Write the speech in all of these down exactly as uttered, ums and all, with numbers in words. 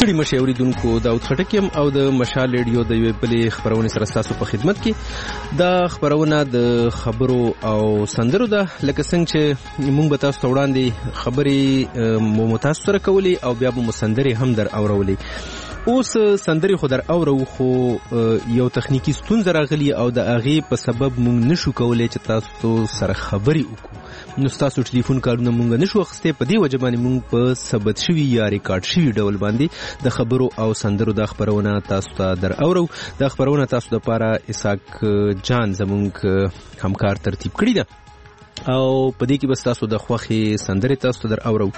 ستړي مشي اوریدونکو داود خټک یم او د مشال ریډیو د یوې بلې خبرونې سره ستاسو په خدمت کې. دا خبرونه د خبرو او سندرو ده، لکه څنګه چې موږ به تاسو ته وړاندې خبرې مو متاسو سره کولې او بیا به مو سندرې هم در اورولې. اوس سندرې خو در اورو، خو یو تخنیکی ستونزه راغلی او د هغې په سبب موږ نشو کولی چې تاسو سره خبرې وکړو. نو ستاسو ټلیفون کارونه مونږ نشو اخیستی، په دې وجه باندې مونږ په ثبت شوي یا ریکارډ شوي ډول باندې د خبرو او سندرو دا خبرونه تاسو ته در اورو. دا خبرونه تاسو دپاره اسحاق جان زمونږ همکار ترتیب کړي ده او په دې کې بس تاسو د خوښې سندرې تاسو ته در اورو.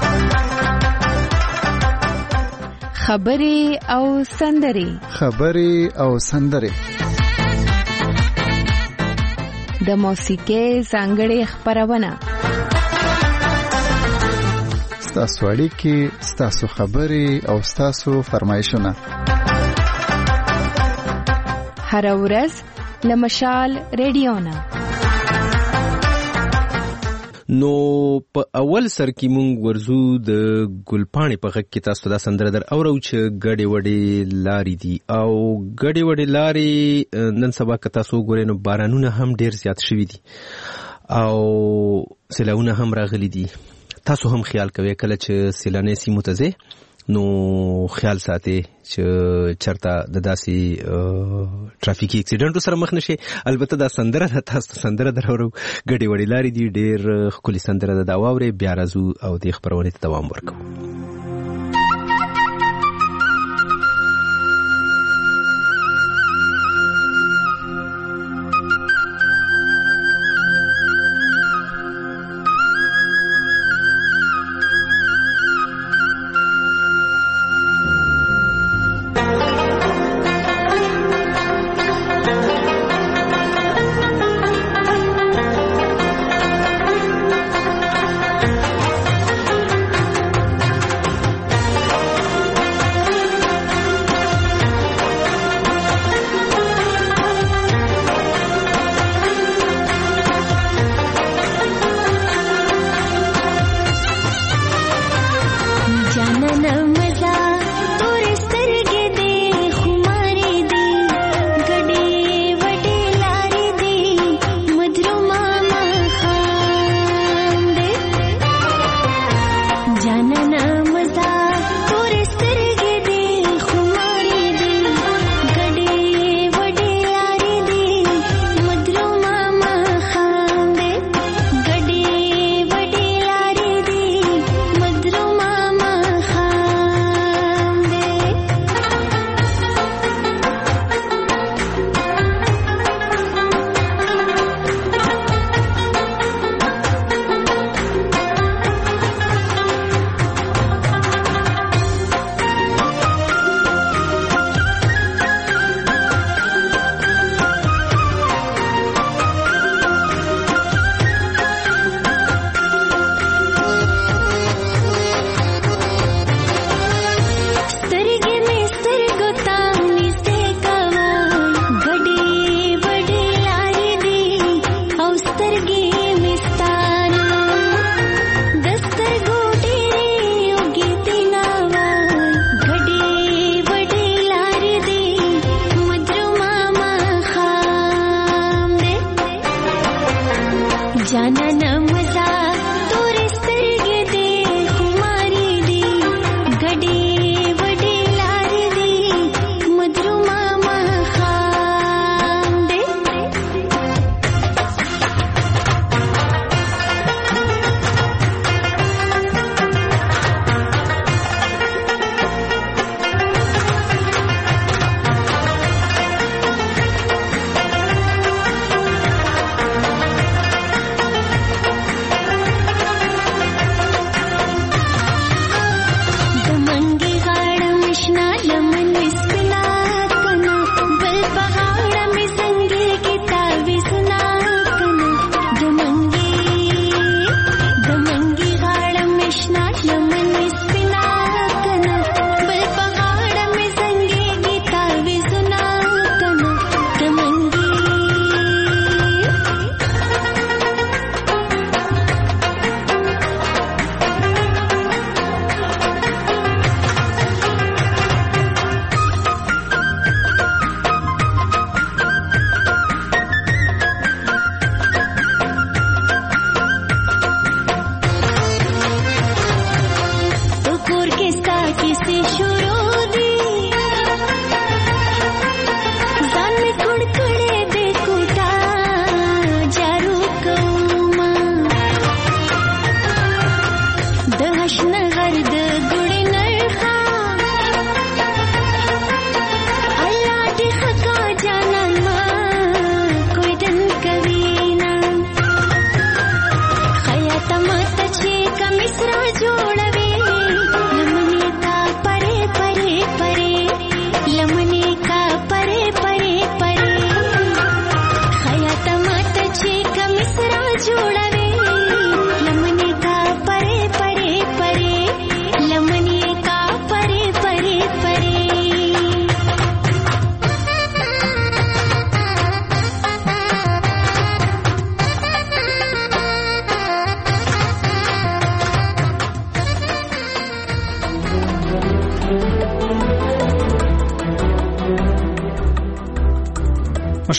خبرې او سندرې خبرې او سندرې د موسیقۍ ځانګړې خپرونه. ستاسو اړیکې، ستاسو خبرې او ستاسو فرمایشونه هر ورځ له مشال ریډیو نه. نو په اول سر کې مونږ ورزو د ګلپاڼې په غږ کې تاسو ته دا سندره در اورو چې ګډې وډې لارې دي. او ګډې وډې لارې نن سبا که تاسو وګورئ نو بارانونه هم ډېر زیات شوي دي او سیلاونه هم راغلي دي. تاسو هم خیال کوئ کله چې سیلاني سیمو ته ځئ نو خیال ساتئ چې چرته د داسې ټرافیکي اکسیډنټو سره مخ نشئ. البته دا سندره ده، تاسو سندره در اورو، ګډې وډې لارې دي، ډېر ښکلې سندره ده. دا واورئ، بیا راځو او دې خپرونې ته دوام ورکوو.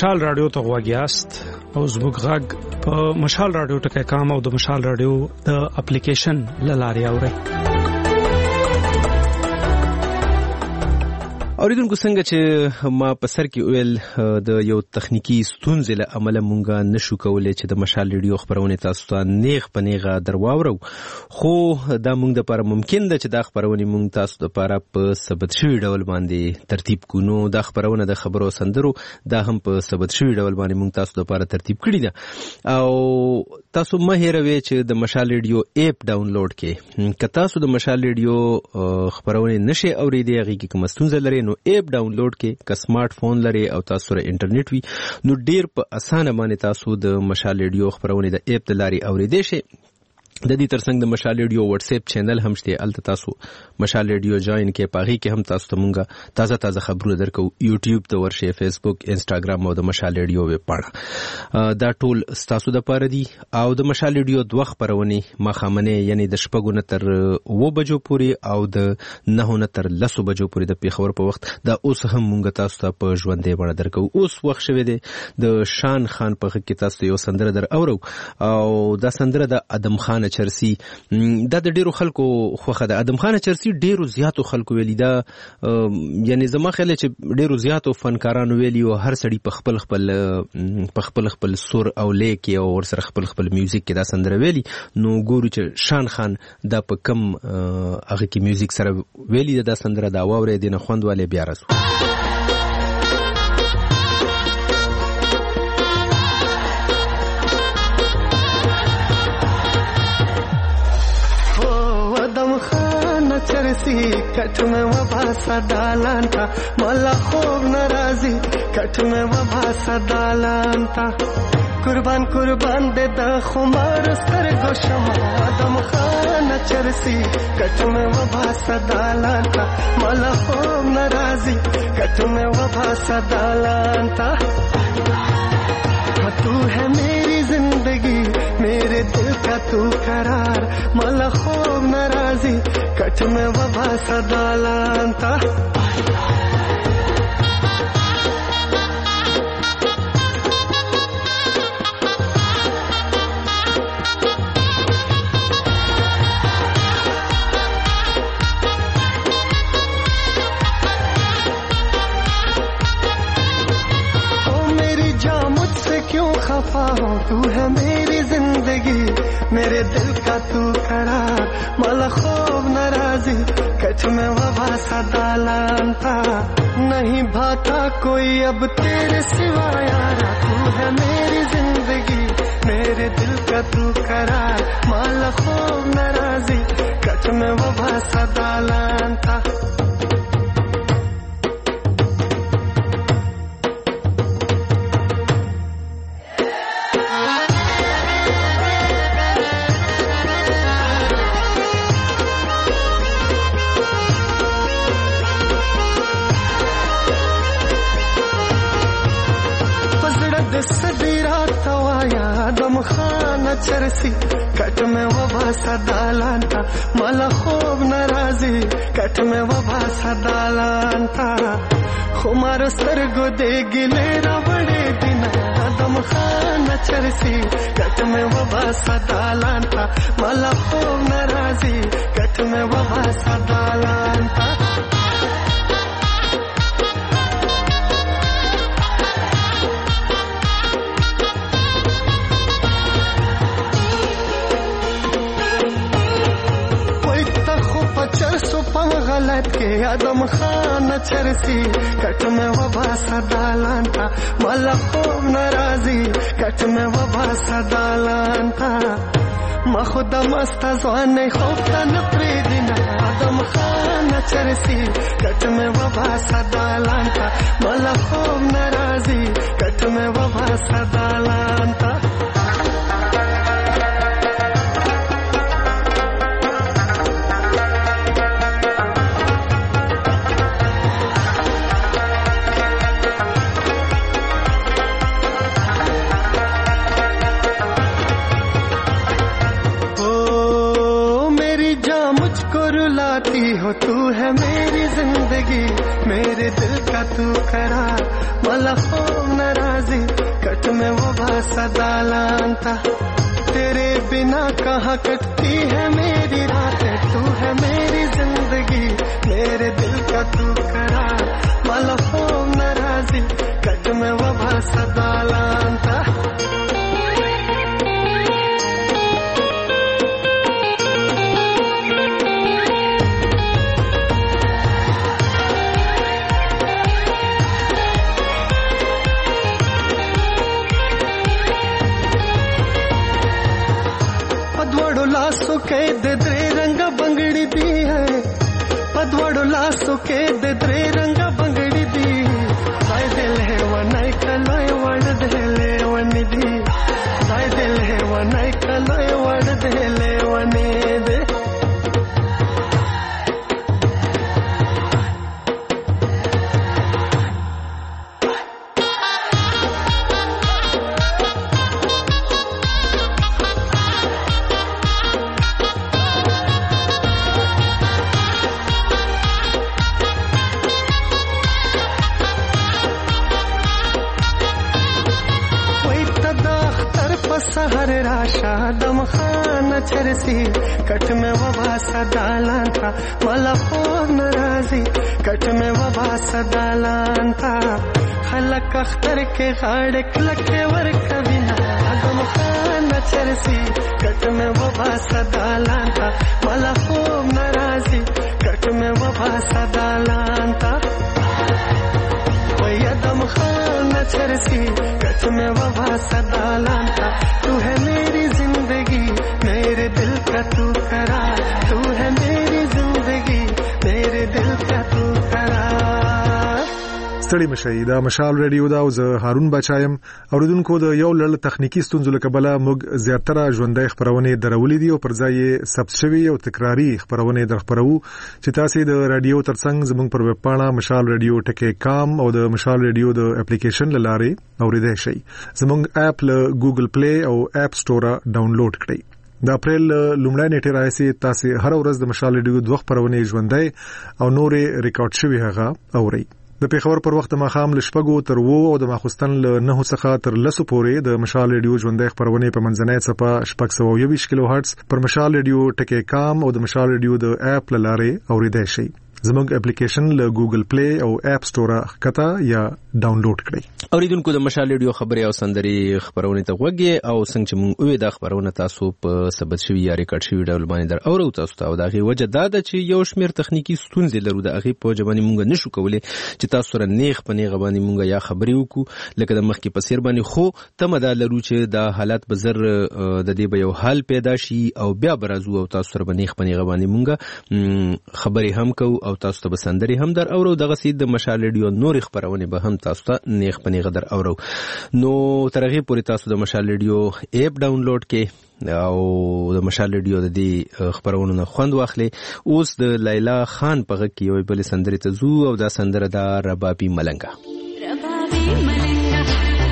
مشال رادیو ته غواګیاست او زموږ غږ په مشال رادیو ټکی کام او د مشال رادیو د اپلیکیشن لاره اوري. اوریدونکو څنګه چې ما په سر کې ویل د یو تخنیکی ستونزې له امله مونږ نشو کولای چې د مشال ریډیو خبرونه تاسو ته نیغ په نیغه درواورو، خو دا مونږ د لپاره ممکن ده چې دا خبرونه مونږ تاسو د لپاره په ثبت شوی ډول باندې ترتیب کونو. دا خبرونه د خبرو سندرو دا هم په ثبت شوی ډول باندې مونږ تاسو د لپاره ترتیب کړی ده، او تاسو مه هېروئ چې د مشال ریډیو اپ ډاونلوډ کړئ. که تاسو د مشال ریډیو خبرونه نشئ اورېدی، هغې کې کومه ستونزه لرئ نو اپ ډاونلوډ کې، که سمارټ فون لري او تاسو سره انټرنیټ وي نو ډیر په اسانه باندې تاسو د مشال ریډیو خبرونه د اپ د لارې اوریدئ شئ. د دې ترڅنګ د مشال ریډیو واتس اپ چینل هم شته، الته تاسو مشال ریډیو جوائن کې، پاغي کې هم تاسو ته مونږه تازه تازه خبرونه درکو. یوټیوب ته ورشئ، فیسبوک، انستګرام او د مشال ریډیو ویب پاڼه دا ټول تاسو د پاره دي. او د مشال ریډیو دوه خبرونه مخامنه یعنی د شپږو نه تر و بجو پورې او د نه نه تر لسو بجو پورې د پیښور په وخت دا اوس هم مونږ تاسو ته په ژوندې باندې درکو. اوس وخت شوه دی د شان خان په کې تاسو یو سندره در اورو، او دا سندره د ادم خان چرسی. دا د ډیرو خلکو خوخه ده. ادم خان چرسی ډیرو زیاتو خلکو ویلی دا، یعنی زما خیال چې ډیرو زیاتو فنکارانو ویلی او هر سړی په خپل خپل په خپل خپل سور او لیک او ور سره خپل خپل میوزیک کې دا سندره ویلی. نو ګورو چې شان خان دا په کم هغه کې میوزیک سره ویلی دا سندره دا واورې دینه خوندواله بیا راځو. چرسی کټ مې وبا سدالان تا ملا خوب ناراضي کټ مې وبا سدالان تا قربان قربان دې د خمار سترګو شمع ادم خان چرسی کټ مې وبا سدالان تا ملا خوب ناراضي کټ مې وبا سدالان تا. تو ہے میری زندگی میرے دل کا تو قرار ملا خوب ناراضی کٹ میں وبا سدالان تا. تو ہے میری زندگی میرے دل کا تو قرار مالا خوب ناراضی کچھ میں وبا سدالان تھا نہیں بھاتا کوئی اب تیرے سوا یارا تو ہے میری زندگی میرے دل کا تو قرار مالا خوب ناراضی کچھ میں وبا سدالان تھا. چرسی کٹ میں وبا سدالان تا مالا خوب ناراضی کٹ میں وبا سدالان تا خمار سترګو دې ګلې راوړې دینا ادم خان چرسی کٹ میں وبا سدالان تا مالا خوب ناراضی کٹ میں وبا سدالان تا. غلط کے ادم خان چرسی کٹ میں وبا سدالان تا مالا خوب ناراضی کٹ میں وبا سدالان تا. ما خود مست ځوان خوفتا نپری دینا ادم خان چرسی کٹ میں وبا سدالان تا مالا خوب ناراضی کٹ میں وبا سدالان تا. हो तू है मेरी जिंदगी मेरे दिल का तू करार मला खूब नाराजी कट में वो सदा लानता तेरे बिना कहाँ कटती है मेरी रातें तू है मेरी जिंदगी मेरे दिल का तू करार मला खूब नाराजी कट में वो सदा लानता लासो के दे द्रे रंगा बंगड़ी दी है पदवड़ो लासो के दे द्रे रंगा बंगड़ी दी दाय दिल है वनाय कलोय वड़ देले वनिदी दाय दिल है वनाय कलोय वड़ देले वने दे सहर राशा दम खाना चरसी कट में वबा सदालान था मला खूब नाराजी कट में वबा सदालान था खलक अख्तर के गाड़े क्लके वर कभी ना दम खाना चरसी कट में वबा सदालान था मला खूब नाराजी कट में वबा सदालान था वही दम खाना चरसी कट में वबा सदालान था तू है मेरी जिंदगी मेरे दिल का तू करार तू है मेरी जिंदगी मेरे दिल का तू करार ستړي مشي دا مشال رادیو دا او زه هارون بچایم اوریدونکو د یو لړ تخنیکی ستونزو لکبله موږ زیاتره ژوندۍ خبرونه درولې دي او پر ځای ثبت شوی او تکراری خبرونه درخبرو چې تاسو د رادیو ترڅنګ زموږ پر ویب پاڼه مشال رادیو ټکی کام او د مشال رادیو د اپلیکیشن لاره اوریدای شئ زموږ اپ له ګوګل پلی او اپ سٹور ډاونلوډ کړئ د اپریل لومړی نیټه راځي تاسو هر ورځ د مشال رادیو دوه خبرونه ژوندۍ او نورې ریکارډ شوی هغه اورئ د پیښور پر وخت ماخام لشپګو تر وو او د ماخستن له نه څخه تر لسو پورې د مشال رادیو ژوندۍ خبرونه په منځنۍ صفه شپږ سوه یوویشت کیلو هرتز پر مشال رادیو ټکی کام او د مشال رادیو د اپ لاره اوریدای شئ زموږ اپلیکیشن له ګوګل پلی او اپ سٹور ښکته یا ډاونلوډ کړئ اوریدونکو د مشال رادیو خبري او سندري خبرونه ته وګورئ او څنګه چې موږ وې د خبرونه تاسو په ثبت شوی یا ریکارډ شوی ډول باندې در اورو تاسو ته او دغه وجه دا ده چې یو شمیر تخنیکی ستونزې لرو د هغه په جوانی موږ نشو کولای چې تاسو سره نیغ په نیغ باندې موږ یا خبري وکړو لکه د مخکې په سیر باندې خو تم دا لرو چې د حالات بزر د دې به یو حل پیدا شي او بیا برازو او تاسو سره نیغ په نیغ باندې موږ خبري هم کو او تاسو ته سندري هم در اورو دغه سید د مشال رادیو نور خبرونه به هم تاسو ته نیغ په نیغ در اورو نو ترغه پوری تاسو د مشال رادیو اپ ډاونلوډ کې او د مشال رادیو د دې خبرونو نه خوند واخلي اوس د لیلا خان په غږ کې یو بل سندري ته زو او دا سندره دا ربابي ملنګا ربابي ملنګا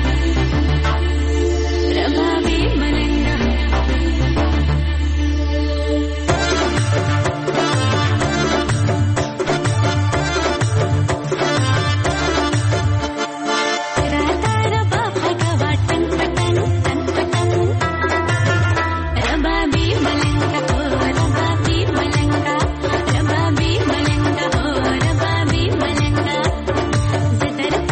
ربابي ملنګا Zedar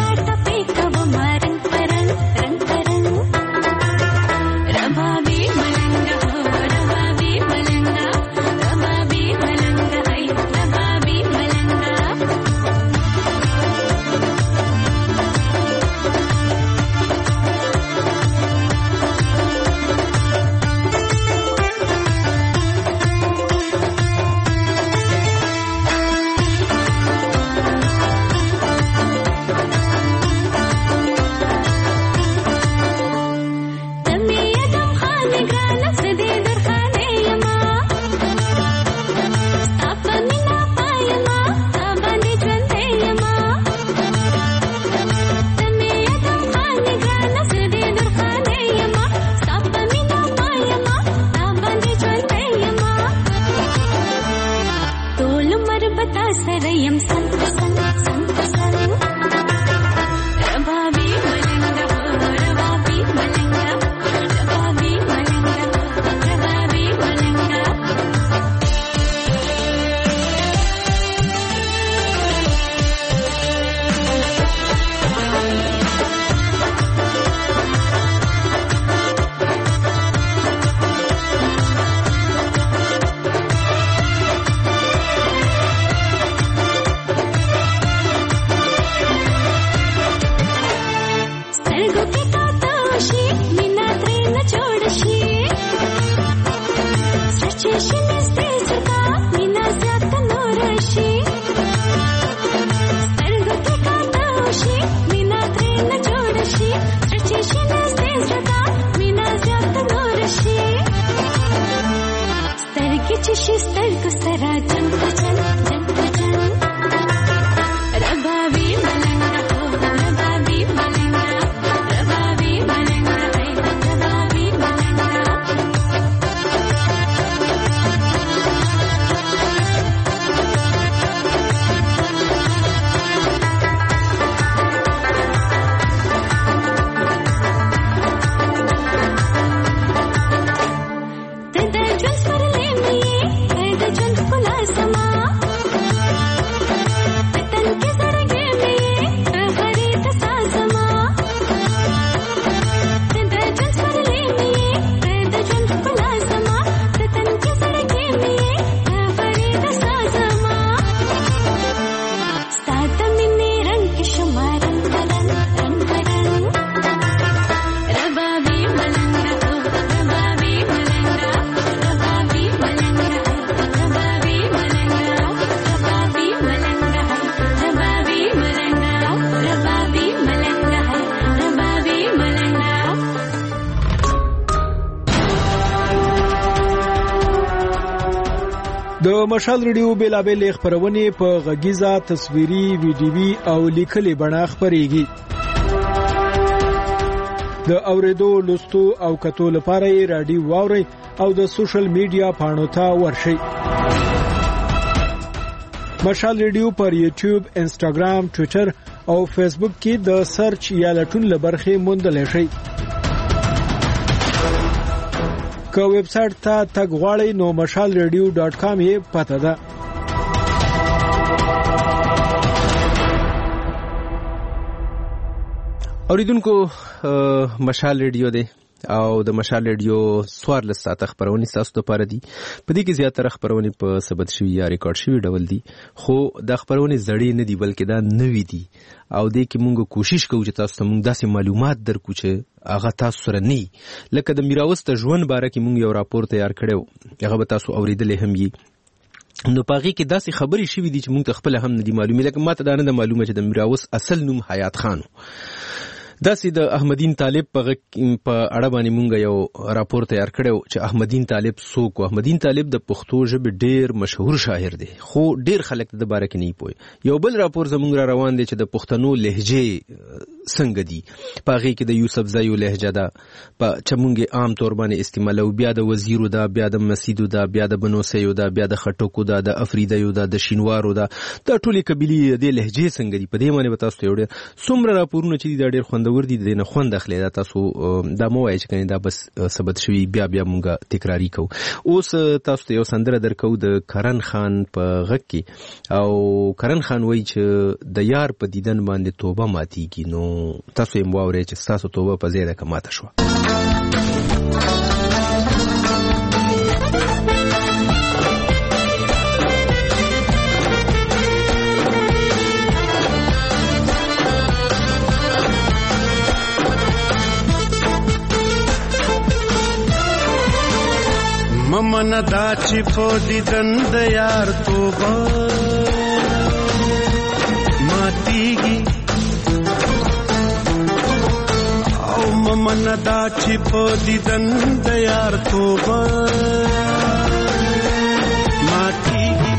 د مشال ریډیو بیلابل خبرونه په غږیزه تصویري ویډیوي او لیکلي بڼه خبريږي. د اوریدو لوستو او کتو لپاره رادیو واوري او د سوشل میډیا پاڼو ته ورشئ. مشال ریډیو پر یوټیوب، انسټاګرام، ټوئیټر او فیسبوک کې د سرچ یا لټون لبرخې موندل شي. که ویب سټ ته تګ غواړئ نو مشال ریډیو ډاټ کام یې پته ده. اوریدونکو مشال ریډیو دی او د مشال ریډیو څوارلس ساعته خبرونه تاسو ته پاره دي. په دې کې زیاتره خبرونه په ثبت شوی یا ریکارډ شوی ډول دي، خو د خبرونه زړې نه دي بلکې دا نوې دي او دې کې موږ کوشش کوو چې تاسو ته موږ داسې معلومات درکو چې هغه تاسو سره نه لکه د میراوس ته ژوند باره کې موږ یو راپور تیار کړو، هغه به تاسو اوریدلې هم یي. نو پاغي کې داسې خبرې شوې دي چې موږ ته خپل هم نه دي معلومه، لکه ماته دا نه معلومه چې د میراوس اصل نوم حیات خان. داسې د احمدین طالب په په اړه باندې مونږ یو راپور تیار کړو چې احمدین طالب څوک و. احمدین طالب د پښتو ژبې ډیر مشهور شاعر دی، خو ډیر خلک د باره کې نه پوي. یو بل راپور زمونږ را روان دی چې د پښتنو لهجه څنګه دي، پاغي کې د یوسف زایو لهجه ده په چمونګه عام طور باندې استعمالو، بیا د وزیرو ده، بیا د مسیدو ده، بیا د بنوسیو ده، بیا د خټکو ده، د افریدیو ده، د شینوارو ده. دا ټولې قبيلې د لهجه څنګه دي په دې باندې تاسو ته وړي څومره راپورونه چې دا ډیر خوندور دي، دنه خوند اخلي. دا تاسو دا مو وایي چې کني دا بس ثبت شوی بیا بیا مونږه تکراری کو. اوس تاسو ته یو سندره درکو د کرن خان په غږ کې، او کرن خان وایي چې د یار په دیدن باندې توبه ماتيږي. نو تاسو یې مواوري چې تاسو توبه په زیاده کماته شو. ممن دا چې په دیدن د یار توبه ماتيږي، او ممن دا چې په دیدن د یار توبه ماتيږي.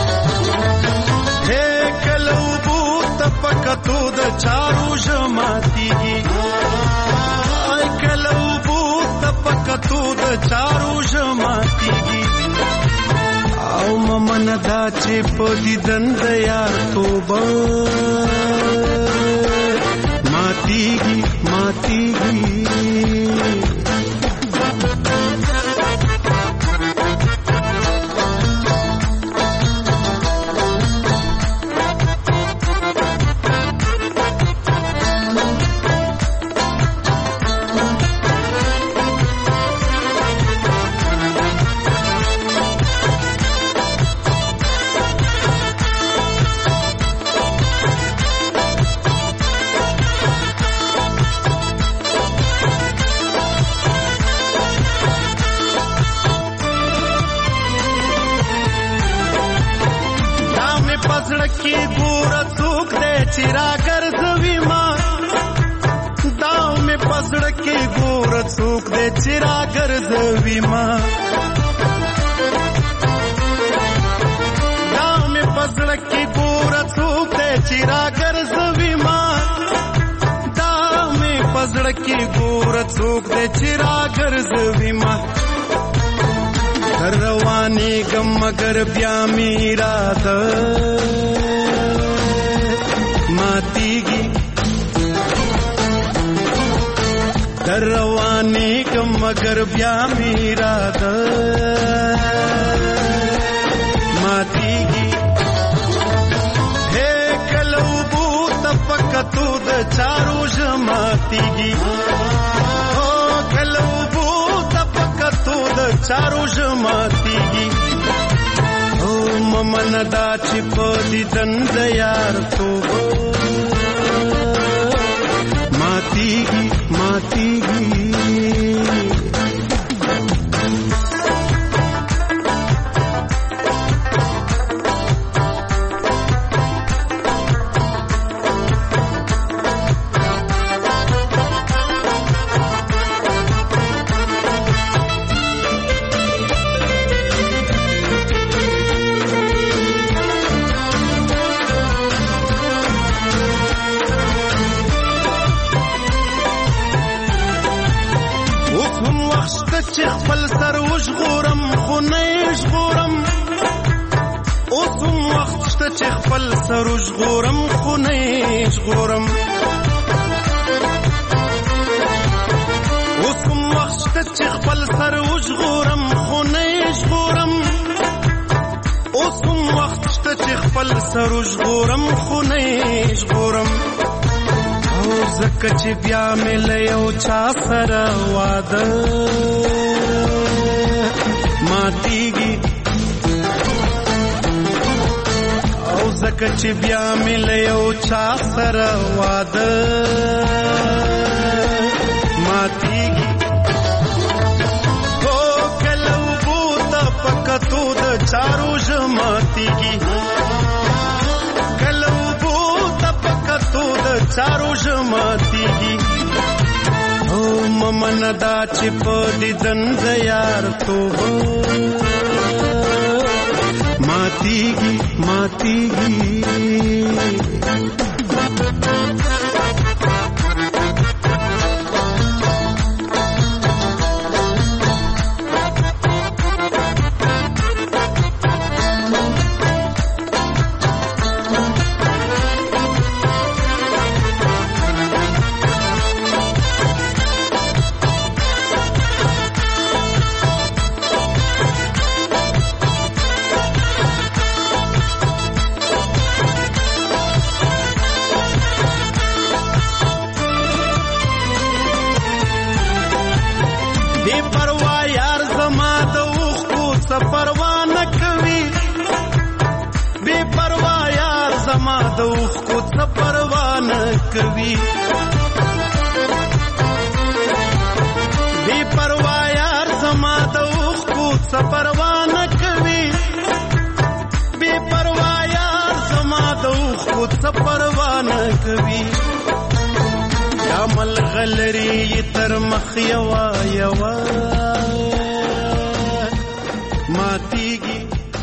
هې کلو بو تپکتو د چارو ژماتيږي، ay کلو بو تپکتو د چارو ژماتيږي، او ممن دا چې په دیدن د یار توبه ماتيږي ماتيږي. मगर ब्या मेरा द मातीगी दरवाने कम मगर ब्या मेरा द मातीगी. हे कलबू तपकतू द चारू जमातीगी, ओ कलबू तपकतू द चारू जमातीगी. ममन دا چې په دیدن د یار توبه ماتيږي ماتيږي. وخت چې خپل سر وژغورم خو نه ژغورم اوس هم وخت شته چې خپل سر وژغورم خو نه ژغورم اوس هم وخت شته چې خپل سر وژغورم خو نه ژغورم اوس هم وخت شته چې خپل سر وژغورم خو نه ژغورم او زکه چې بیا مې له یو چا سره واده ماتیږي او زکه چې بیا مې له یو چا سره واده ماتیږي او کله وبو ته پکتو د چارو ژماتیږي کله وبو ته پکتو د چارو ژماتیږي او ممن دا چې په دیدن د یار توبه ماتیږي ماتیږي کوي بے پروا یار زما د اوخ کو سپروانه کوي بے پروا یار زما د اوخ کو سپروانه کوي یا مل غلری تر مخ یوا یوا ماتیږي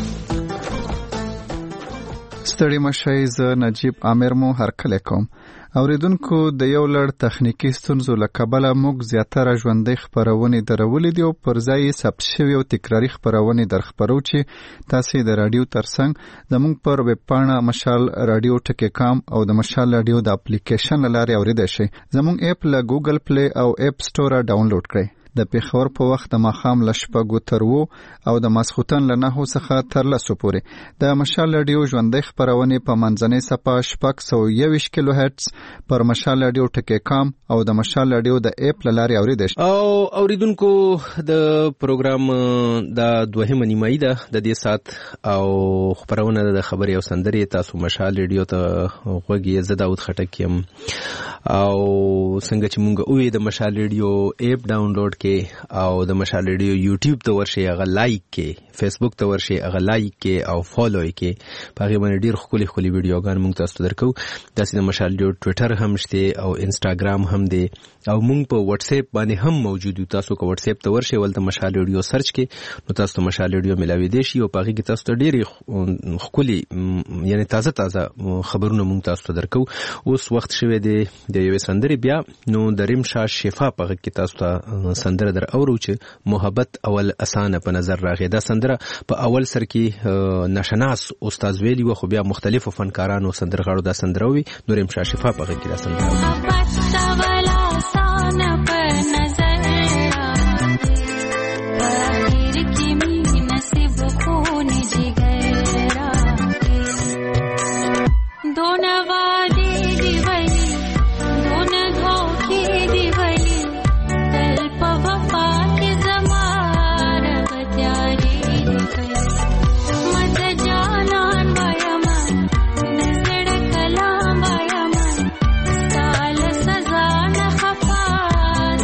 ستړي مشي ز نجیب عامر مو هرکله کوم اوریدونکو د یو لړ تخنیکی ستونزو له کبله موږ زیاتره ژوندۍ خپرونې درولې دي او پر ځای یې ثبت شوي او تکراري خپرونې در خپرو چې تاسې د راډیو ترڅنګ زموږ پر ویب پاڼه مشال راډیو ټکی کام او د مشال راډیو د اپلیکیشن له لارې اوریدای شئ. زموږ اپ له ګوګل پلی او اپ سټوره ډاونلوډ کړئ. د پیښور په وخت د ماښام له شپږو تر اوو او د ماسخوتن له نهو څخه تر لسو پورې د مشال راډیو ژوندۍ خپرونې په منځنۍ څپه شپږ سوه یوویشت کیلو هرتز پر مشال راډیو ټکی کام او د مشال راډیو د اپ له لارې اوریدای شئ. او اوریدونکو د پروګرام د دوهمه نیمایي ده د دې سات او خپرونه د خبرې او سندرې تاسو مشال راډیو ته غوږ یې زه داود خټک یم او څنګه چې مونږ اوې د مشال راډیو اپ ډاونلوډ کې او د مشال راډیو یوټیوب ته ورشي هغه لایک کې فیسبوک ته ورشي هغه لایک کې او فالو کې په هغه باندې ډیر خولي خولي ویډیوګان مونږ تاسو ته درکو. داسې د مشال راډیو ټوئیټر هم شته او انستګرام هم دی او مونږ په واتس اپ باندې هم موجود یو. تاسو کو واتس اپ ته ورشي ولته مشال راډیو سرچ کې نو تاسو ته مشال راډیو ملاوي دي شي او په هغه کې تاسو ته ډیر خولي یعنی تازه تازه خبرونه مونږ تاسو ته درکو. اوس وخت شوه دی د یوې سندرې بیا نو د ریم شاه شفا په هغه کې تاسو ته سندره در اورو چې محبت اول اسانه په نظر راغی. دا سندره په اول سر کې ناشناس استاد ویلی و خو بیا مختلفو فنکارانو سندرغاړو دا سندره وی. نو ریم شاه شفا په هغه کې دا سندره محبت اول اسانه په نظر راغی کی می نصیب خون جگرا دونه وادي دی ولی دونه دھوکے دی ولی تل په وفا کې زمار غتیاری دی مت جانان وایا من نزړ کلام وایا من سال سزا نه خفا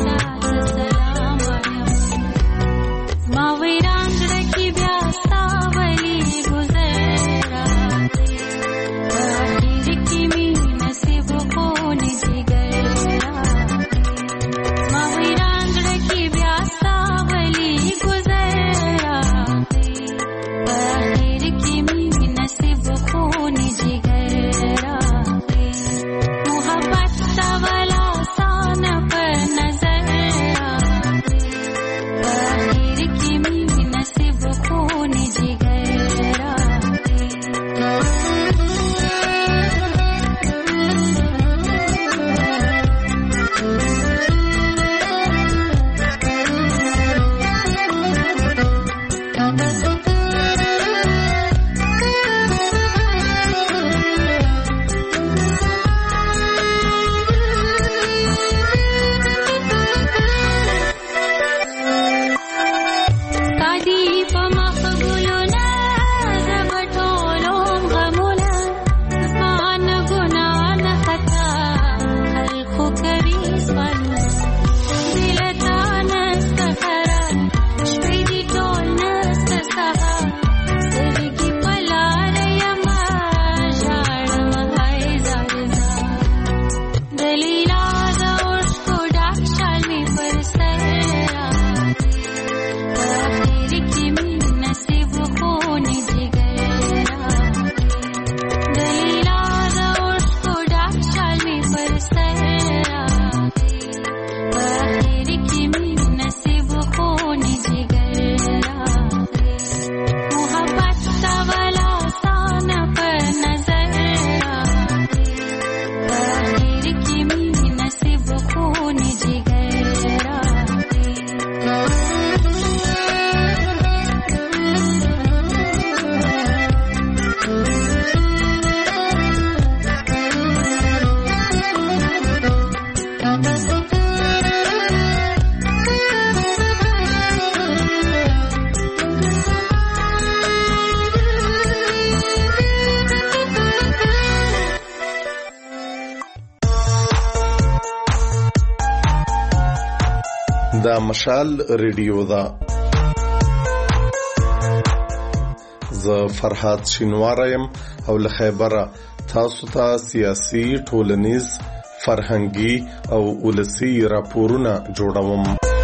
دا مشال ریډیو دا. زه فرحات شینوارم او له خیبره تاسو ته سیاسي، ټولنیز، فرهنګي او ولسی راپورونه جوړوم.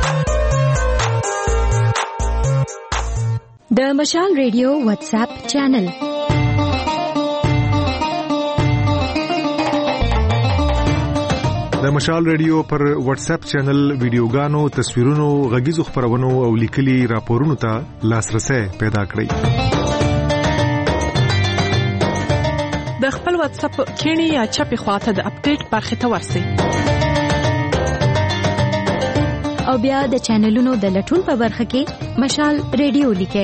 د مشال ریډیو واتس اپ چینل. د مشال ریډیو پر واتس اپ چینل ویډیوګانو، تصویرونو، غږیزو خبرونو او لیکلي راپورونو ته لاسرسي پیدا کړئ. د خپل واتس اپ کینی یا چپی خواته د اپډیټ برخه ته ورسئ او بیا د چینلونو د لټون په برخه کې مشال ریډیو لیکئ.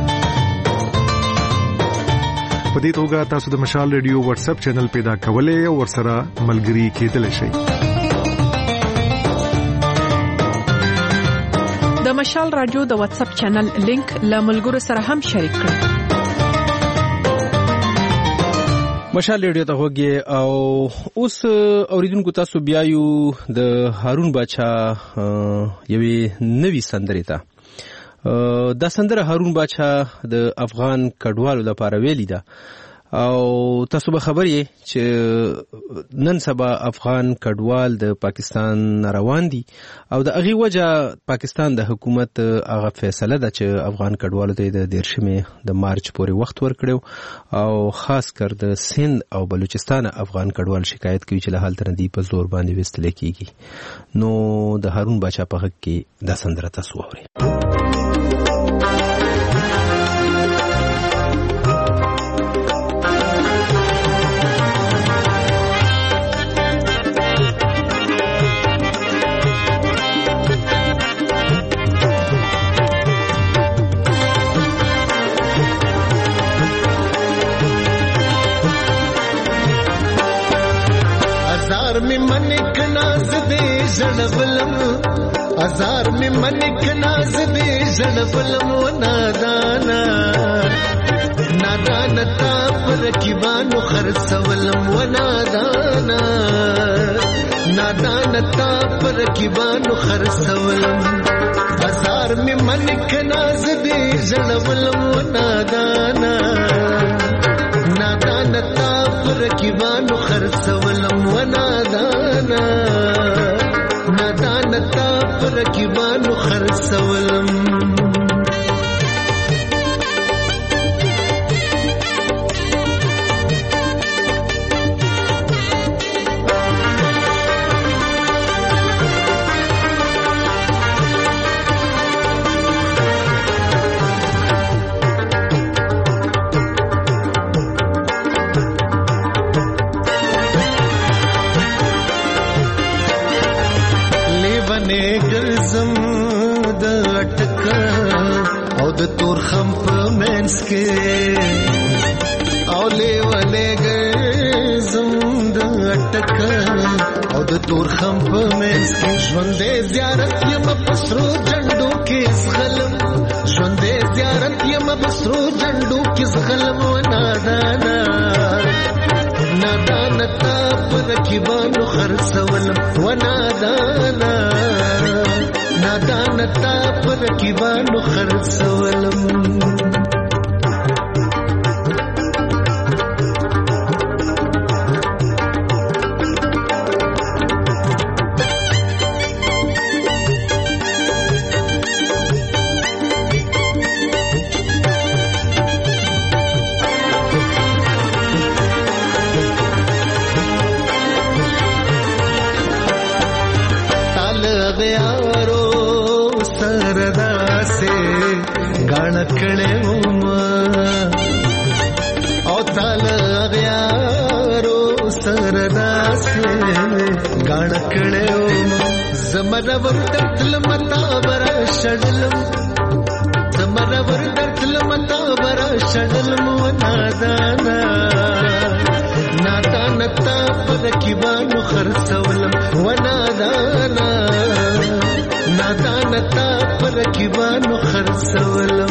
په دې توګه تاسو د مشال ریډیو واتس اپ چینل پیدا کولای او ورسره ملګري کېدلی شئ. د مشال رادیو د واتس اپ چینل لینک له ملګرو سره هم شریک کړئ. مشال ریډیو ته وګورئ او اوس اوریدونکو تاسو بیا یو د هارون باچا یوې نوې سندرې ته. دا سندره هارون باچا د افغان کډوالو لپاره ویلي ده او تاسو به خبر یې چې نن سبا افغان کډوال د پاکستان روان دي او د هغې وجه پاکستان د حکومت هغه فیصله ده چې افغان کډوالو ته د دیرشمې د مارچ پورې وخت ورکړو او خاص کر د سند او بلوچستان افغان کډوال شکایت کوي چې له حالت نه دی په زور باندې وستل کیږي. نو د هارون باچا په حق کې دا سندره تاسو اورئ. में मनक नाज दे जलबलम, हजार में मनक नाज दे जलबलम व नादाना नादान तापर किबानु खरसवलम व नादाना नादान तापर किबानु खरसवलम. हजार में मनक नाज दे जलबलम व नादाना नादान तापर किबानु खरसवलम व नादाना नादान तापर किबानु खरसवलम. د تور خم په منس کې او لیواله ګرځم د اٹک او د تور خم په منس کې ژوندې زیارت یم پسرو جندو کې زغلم ژوندې زیارت یم پسرو جندو کې زغلم و نادانا نادانا تا پر کیبانو خرڅولم و نادانا نادان تا پر کیبانو خرڅولم. تال غیارو سردا سے گانا کڑے وما او تال غیارو سردا سے گانا کڑے وما زمرا ورتل متا برا شدلم زمرا ورتل متا برا شدلم نادانا نادانا تا پر کیبانو خرڅولم و نادانا نادانا تا پر کیبانو خرڅولم.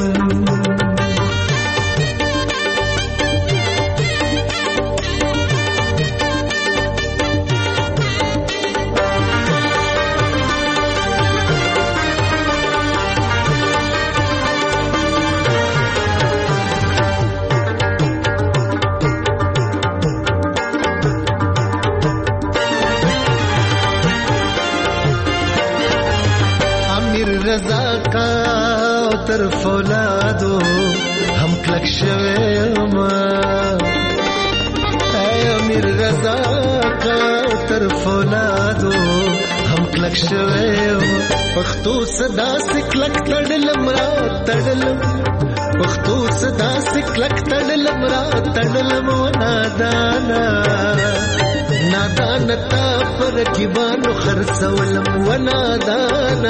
رضا کا تر فولادو هم کلک شویم اے امیر رضا کا تر فولادو هم کلک شویم پختو صدا سکلک تړلم را تړلم پختو صدا سکلک تړلم را تړلم نادانا نادانا تا پر کیبانو خرڅولم و نادانا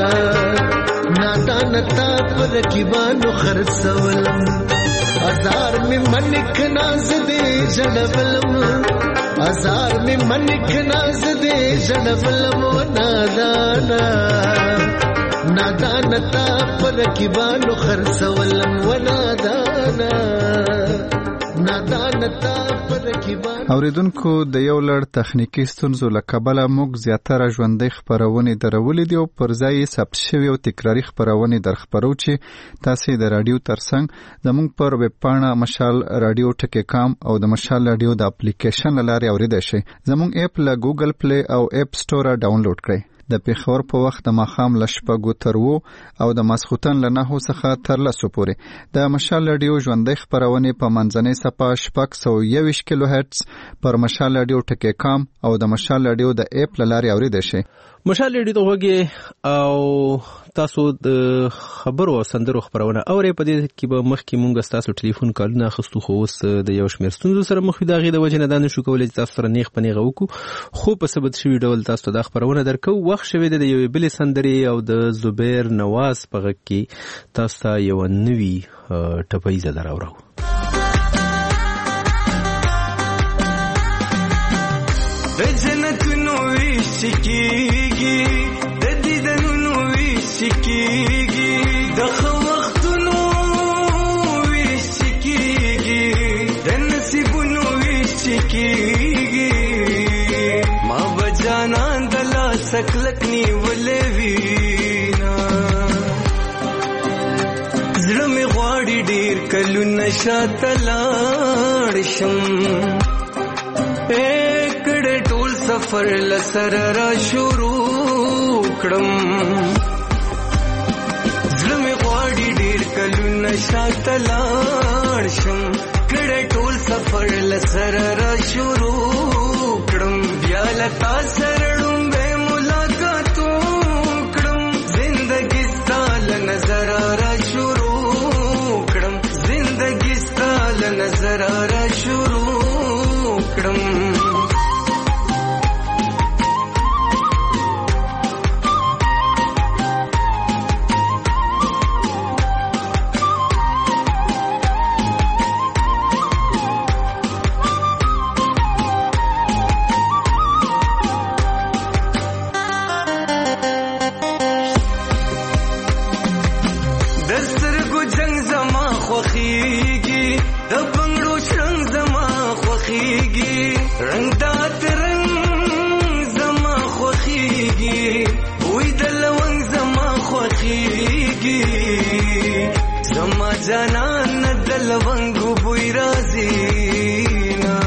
نادانا تا پر کیبانو خرڅولم ازار می منک ناز دې جړولم ازار می منک ناز دې جړولم و نادانا نادانا تا پر کیبانو خرڅولم و نادانا نادانا تا پر کیبانو. اوریدونکو د یو لړ تخنیکی ستونزو له کبله موږ زیاتره ژوندۍ خپرونې درولې دي او پر ځای یې ثبت شوي او تکراري خپرونې در خپرو چې تاسې د راډیو ترڅنګ زموږ پر ویب پاڼه مشال راډیو ټکی کام او د مشال راډیو د اپلیکیشن له لارې اوریدای شئ. زموږ اپ له ګوګل پلی او اپ سټوره ډاونلوډ کړئ. د پیښور په وخت د ماښام له شپږو تر اوو او د ماسخوتن له نهو څخه تر لسو پورې د مشال راډیو ژوندۍ خپرونې په منځنۍ څپه شپږ سوه یوویشت کیلو هرتز پر مشال راډیو ټکی کام او د مشال راډیو د اپ له لارې اورېدای شئ. مشال راډیو ته وګورئ او تاسو د خبرو او سندرو خبرونه اورئ. په دې کې به مخکې مونږ تاسو ټلیفون کالونه اخیستو خو اوس د یو شمېر ستونزو سره مخ یو د هغې د وجې نه دا نشو کولی چې تاسو سره نیغ په نیغه وکړو خو په ثبت شوي ډول تاسو ته دا خبرونه درکو. وخت شوی دی د یوې بلې سندرې او د زبیر نواز په غږ کې تاسو ته یوه نوي ټپیزه در اورو. د جنتونو ویش کېږي د دیدنونو ویش کېږي د ښه وختونو ویش کېږي د نصیبونو ویش کېږي ما به جانان د لاسه کلک نیولې وینا زړه مې غواړي ډېر کلونه شاته لاړ شم سفر لسر را شروع کړم زړه مې غواړي ډېر کلونه شاته لاړ شم کړه ټول سفر لسر را شروع کړم بیا له تا سره ړومبی ملاقاتو کړم زندګي ستا له نظره را شروع کړم زندګي ستا له نظره را شروع کړم جانان د لونګو بوی راځي نا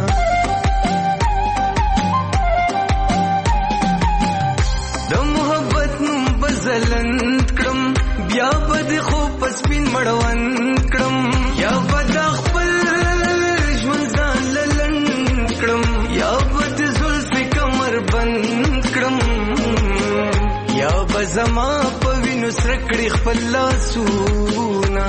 د محبت نوم بزلند کړم بیا بد خو پسپین مړوند کړم یا بد خپل ژوند ځان للند کړم یا بد زلفې کمر بند کړم یا بزما په وینو سره کړي خپل لاسونه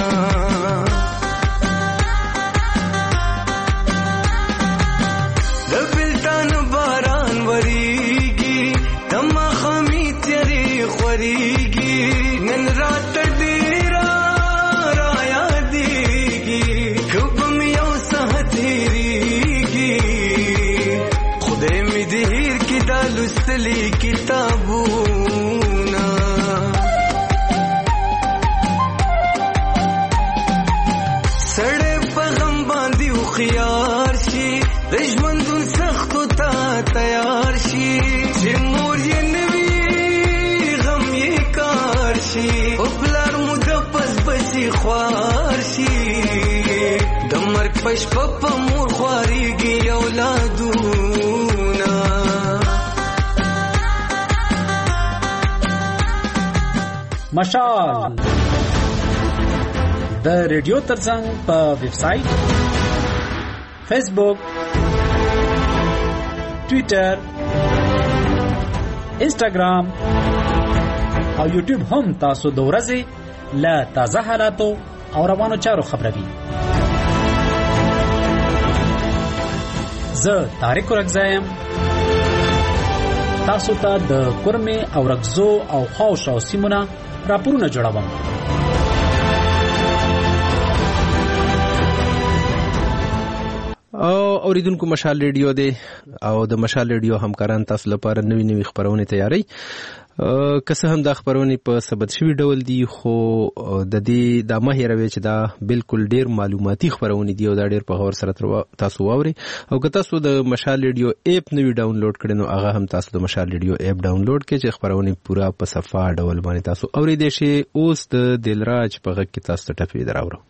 د بلتان باران وریږي د ماښامي تیارې خورېږي نن رات ډېره رایادېږي که به مې یو څه تېرېږي خدای مې دې هېر کړي دا لوستلي کتابونه سړی په غم باندې هوښیار شي د ژوندون سختو ته تیار شي چې مور یې نه وي غم یې کار شي په پلار مو د پس بسي خوار شي د مرګ په شپه په مور خوارېږي اولادونه مشال د ریډیو ترڅنګ په ویب سټ، فیسبوک، ټوئیټر، انسټاګرام او یوټیوب هم تاسو د ورځې له تازه حالاتو او روانو چارو خبروي. زه طارق رکزایم تاسو ته د کورمه او رکزو او خوش او سیمونه راپورونه جوړوم. او اوریدونکو مشال ریډیو دی او د مشال ریډیو همکاران تاسو لپاره نوې نوې خبرونه تیاری. که څه هم دا خبرونه په ثبت شوی ډول دي، خو د دې د ماهیروي چې دا بالکل ډیر معلوماتي خبرونه دي او دا ډیر په غور سره تاسو واوري. او که تاسو د مشال ریډیو اپ نوی ډاونلوډ کړئ نو هغه هم تاسو د مشال ریډیو اپ ډاونلوډ کړئ چې خبرونه پورا په صفه ډول باندې تاسو اوریدئ شي. اوس د دلراج په غږ کې تاسو ته ټپې دراوړو.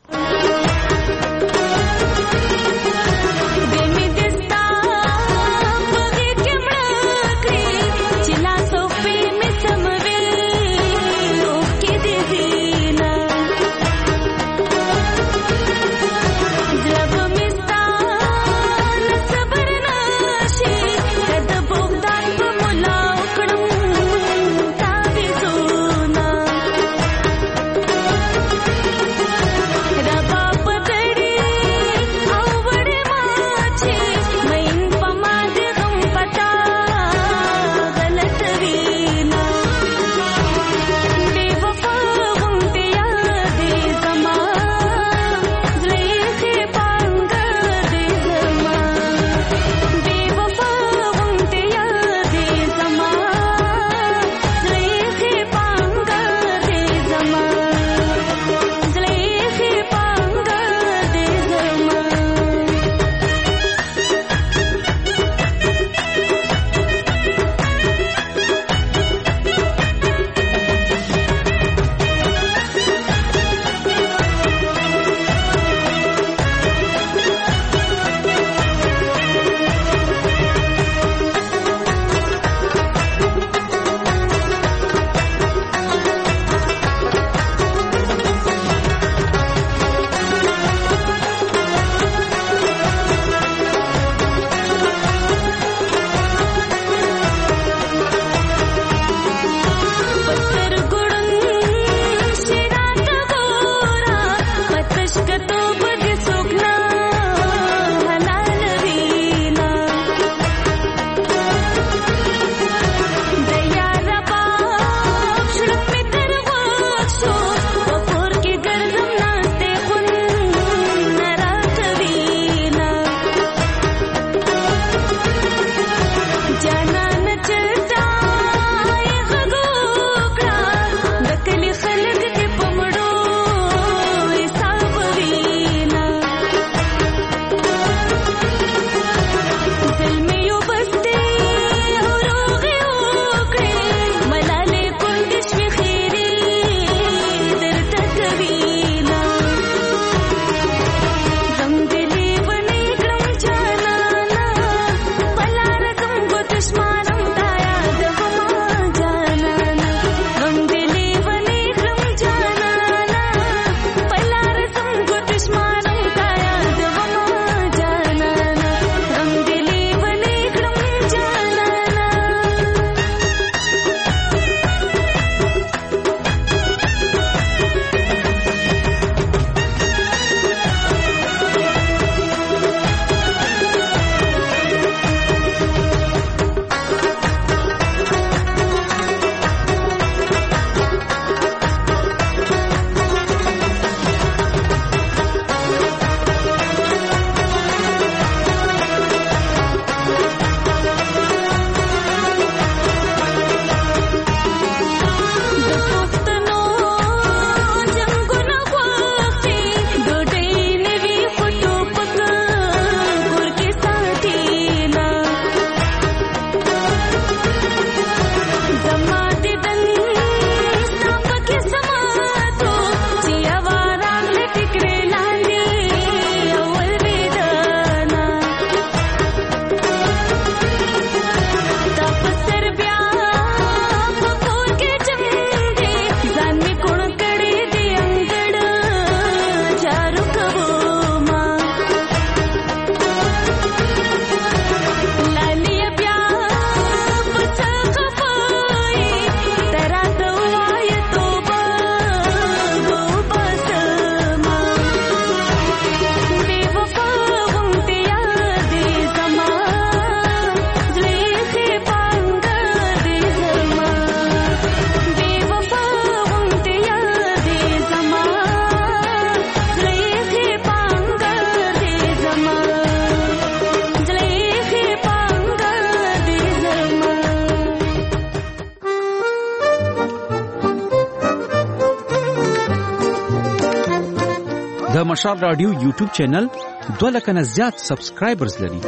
د مشال رادیو یوټیوب چینل دوه لکه نه زیات سبسکرایبرز لري.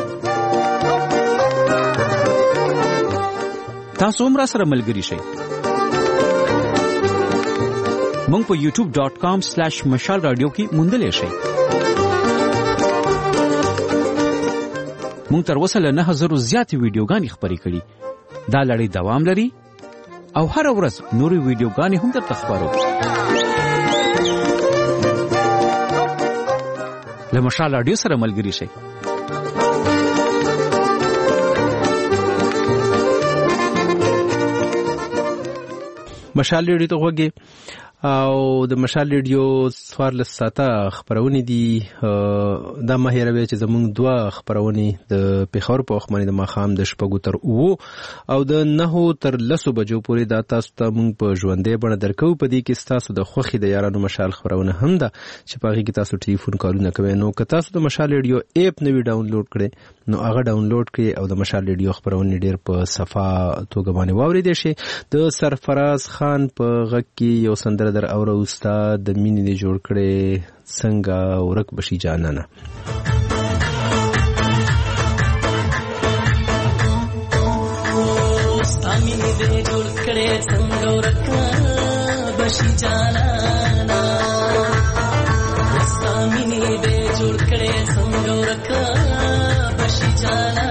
تاسو هم را سره ملګري شئ. مونږ په یوټیوب ډاٹ کام سلیش مشال رادیو کې موندلای شئ. مونږ تر اوسه له نه هزارو زیاتې ویډیوګانې خپرې کړي. دا لړۍ دوام لري او هر ورځ نورې ویډیوګانې هم درته خپرو. له مشال رادیو سره ملګري شئ. مشال ریډیو ته غوږی او د مشال ریډیو څوارلس ساعته خپرونې دي. دا مه هېروئ چې زموږ دوه خپرونې د پېښور په وخت باندې د ماښام د شپږو تر اوو او د نهو تر لسو بجو پورې دا تاسو ته موږ په ژوندۍ بڼه درکوو. په دې کې ستاسو د خوښې د یارانو مشال خپرونه هم ده چې په هغې کې تاسو ټلیفون کالونه کوئ. نو که تاسو د مشال ریډیو ایپ نه وي ډاونلوډ کړئ نو هغه ډاونلوډ کړئ او د مشال ریډیو خپرونې ډېر په صفا توګه باندې واورېدی شئ. د سرفراز خان په غږ کې یو سندره در اوره استاد د مینې دې جوړ کړې څنګه ورک بشي جانانه. ستا مینې دې جوړ کړې څنګه ورک بشي جانانه. ستا مینې دې جوړ کړې څنګه ورک بشي جانانه.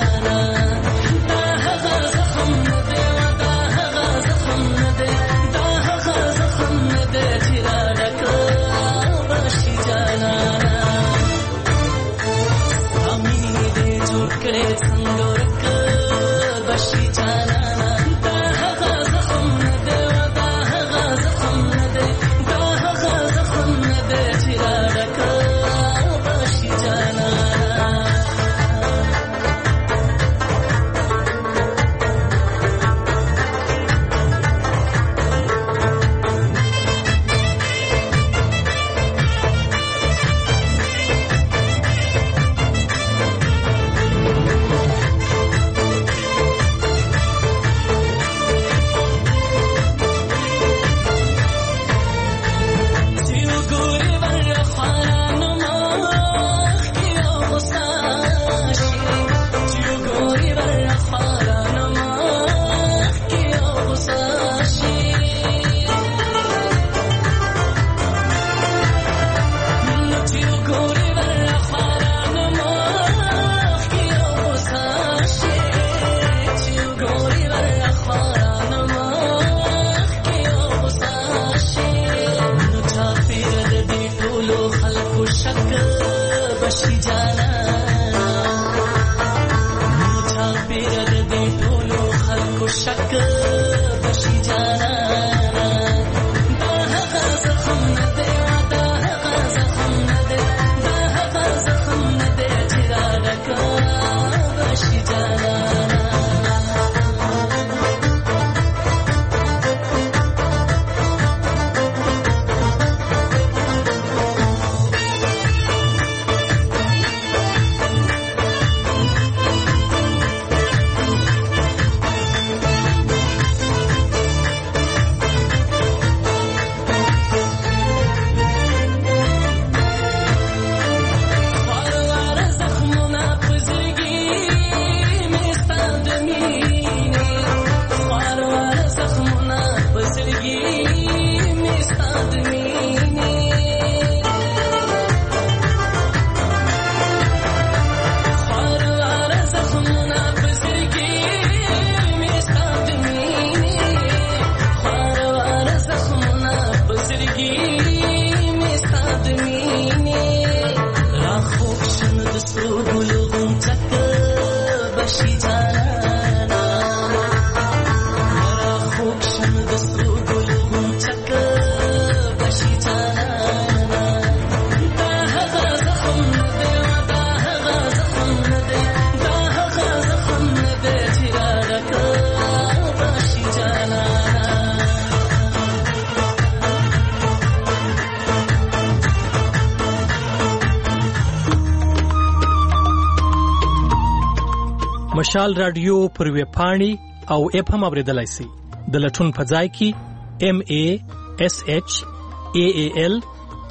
مشال رادیو پر ویب پاڼې او اپ هم اوریدلای شئ. د لټون په ځای کې ام ای اس ایچ ای ای ال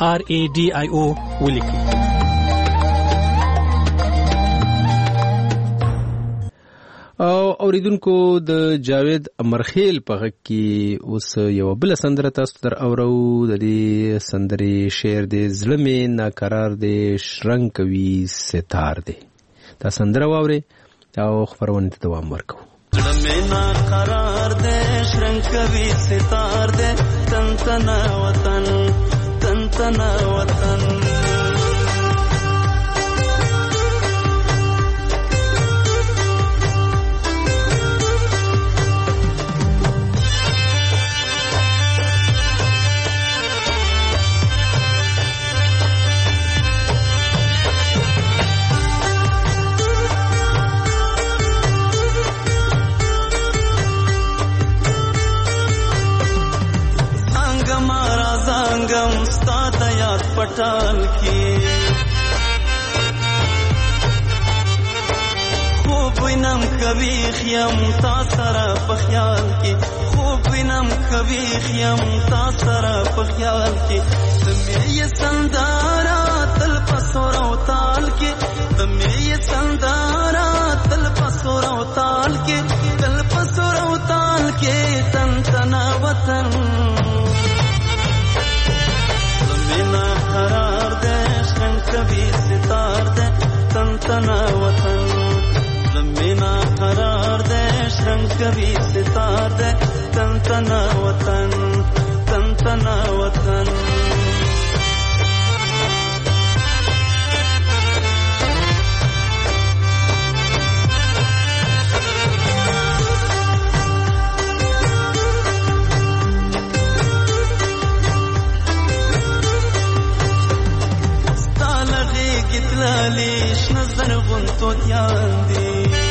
آر ا ډي آی او ولیکئ. او اوریدونکو د جاوید امرخیل په غږ کې اوس یو بل سندره تاسو تر اورو. د دې سندرې شعر د زړه مې ناقرار دی شرنګ کوي ستار دی. دا سندره واوري او خبرونه ته دوام ورکو. زړه مې ناقرار دی شرنګ کوي ستار دی تن تن وطن تن تن وطن पटाल की खूब विनम कभी खियम तासरा पख्याल की खूब विनम कभी खियम तासरा पख्याल की तुम्हें ये संदारा तल पसोरा ताल के तुम्हें ये संदारा तल पसोरा ताल के तल पसोरा ताल के तन तना वतन قرار دے شرنگ کبھی ستار دے تن تنا وطن لمینا قرار دے شرنگ کبھی ستار دے تن تنا وطن تن تنا وطن لیش نظر غنتو دیان دی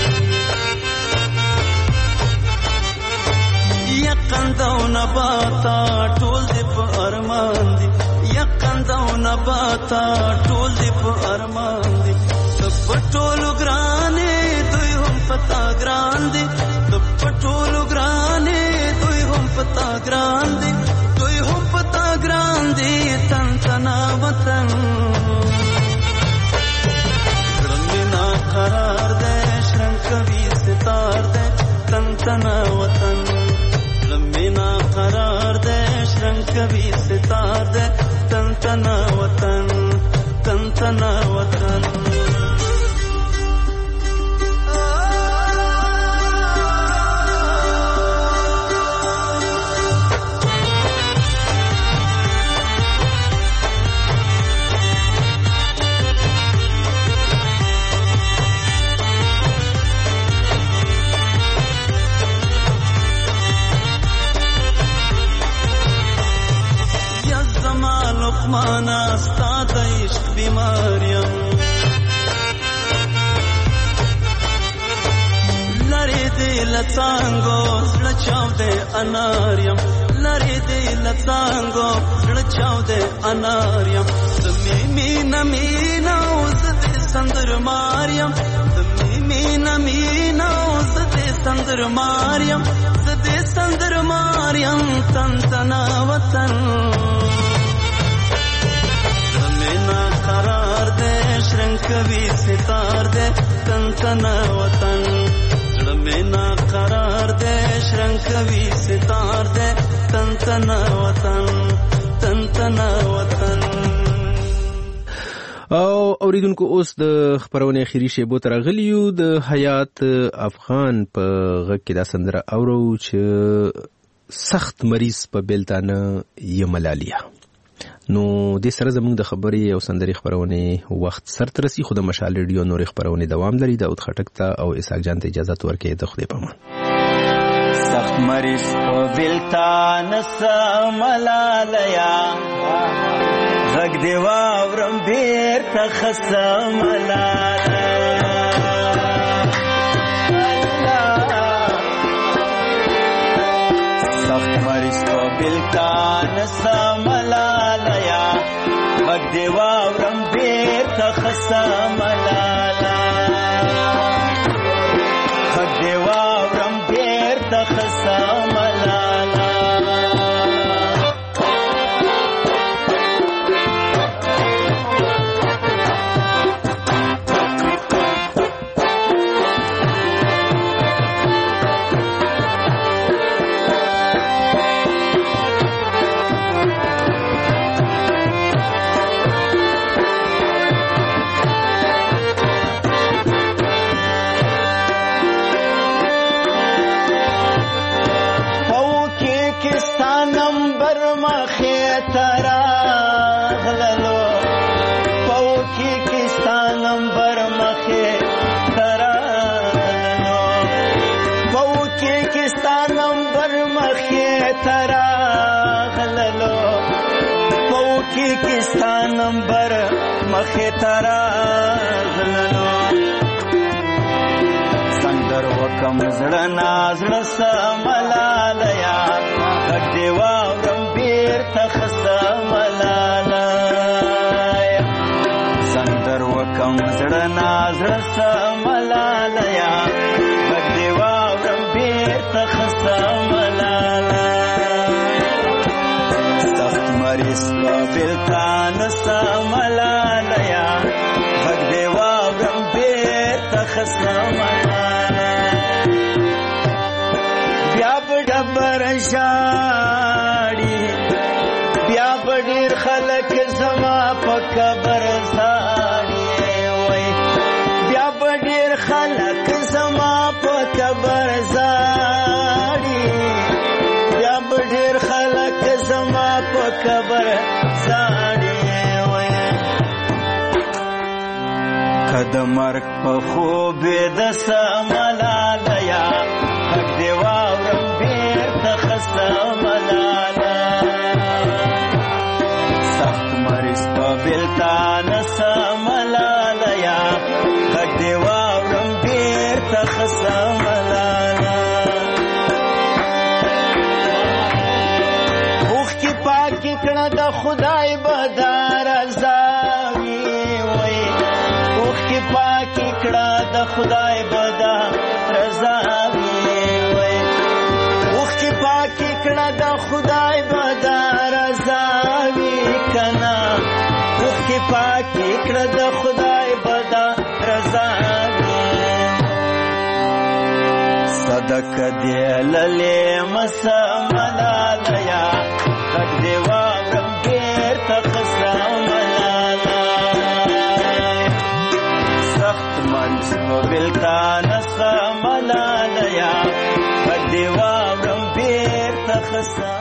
یقندو نباتا ټول دی په ارمان دی یقندو نباتا ټول دی په ارمان دی پټولو ګرانې دوی هم پتا ګران دی پټولو ګرانې دوی هم پتا ګران دی دوی هم پتا ګران دی تن تنا وطن قرار دے شرنگ کبھی ستار دے تن تنا وطن لمینا قرار دے شرنگ کبھی ستار دے تن تنا وطن تن تنا وطن مانا استاد عشق بیماریم لری دی لتانگو زړه چاو دے اناریم لری دی لتانگو زړه چاو دے اناریم زمی مینا مینا زدی سندر ماریم زمی مینا مینا زدی سندر ماریم زدی سندر ماریم تن تنا وطن قرار دے شرنگ کبھی ستار دے تن تنا وطن زړه قرار دے شرنگ کبھی ستار دے تن تنا وطن تن تنا وطن. او اوریدونکو اوس د خبرونه اخیری شیبو تر غلیو د حیات افغان په غږ کې دا سندره اورو چې سخت مریض په بیلتانه یملالیا. نو د سره زموږ د خبرې او سندري خبرونه وخت سر ترسي خو د مشال ریډیو نور خبرونه دوام لري. داود خټک ته او اسحاق جان ته اجازه ورکړئ. د خدای پامان. سخت مریض په بیلتانه سملالیا غږ دی واورم بیرته خسملالیا سخت مریض په بیلتانه سملالیا غږ دی واورم بیرته خسملالا غږ دی واورم بیرته خسملالا مخې تراغللو پوکی کستا نمبر مخې تراغللو پوکی کستا نمبر مخې تراغللو پوکی کستا نمبر مخې تراغللو سندر وکم زړه نازړه سملالیا غږ دې واورم بیرته ښه سملالیا سندر وکم زړه نازړه سملالیا غږ دې واورم بیرته ښه سملالیا سخت مریض په بېلتان سملالیا غږ دې واورم بیرته ښه سملالیا ډبر شاړي بیا به ډېر خلک زما په قبر زاړي وای بیا به ډېر خلک زما په قبر زاړي بیا به ډېر خلک زما په قبر زاړي وای که د مرګ په خوب د سملالیا غږ دې واورم بیرته ښه سملالیا سخت مریض په بېلتان سملالیا غږ دې واورم بیرته ښه سملالیا اوښکې پاکې کړه د خدای به دا رضا وي وی اوښکې پاکې کړه د خدای به دا رضا کړه د خدای به دا رضا وي کنه اوښکې پاکې کړه د خدای به دا رضا وي صدقه دې للې مسملالیا غږ دې واورم بیرته ښه سملالیا سخت مریض په بېلتان سملالیا غږ دې واورم بیرته ښه